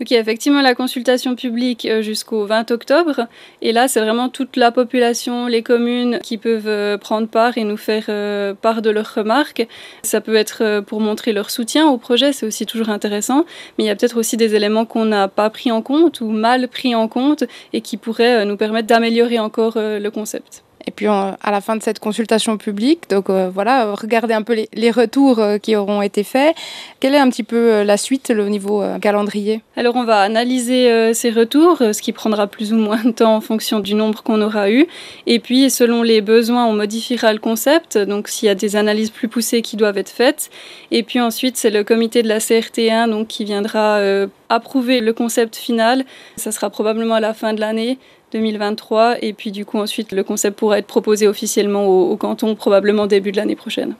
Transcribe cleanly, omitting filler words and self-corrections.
Donc il y a effectivement la consultation publique jusqu'au 20 octobre. Et là, c'est vraiment toute la population, les communes qui peuvent prendre part et nous faire part de leurs remarques. Ça peut être pour montrer leur soutien au projet, c'est aussi toujours intéressant. Mais il y a peut-être aussi des éléments qu'on n'a pas pris en compte ou mal pris en compte et qui pourraient nous permettre d'améliorer encore le concept. Et puis à la fin de cette consultation publique, donc voilà, regardez un peu les retours qui auront été faits. Quelle est un petit peu la suite au niveau calendrier? Alors on va analyser ces retours, ce qui prendra plus ou moins de temps en fonction du nombre qu'on aura eu. Et puis selon les besoins, on modifiera le concept, donc s'il y a des analyses plus poussées qui doivent être faites. Et puis ensuite, c'est le comité de la CRT1 donc, qui viendra approuver le concept final. Ça sera probablement à la fin de l'année 2023 et puis du coup ensuite le concept pourra être proposé officiellement au canton probablement début de l'année prochaine.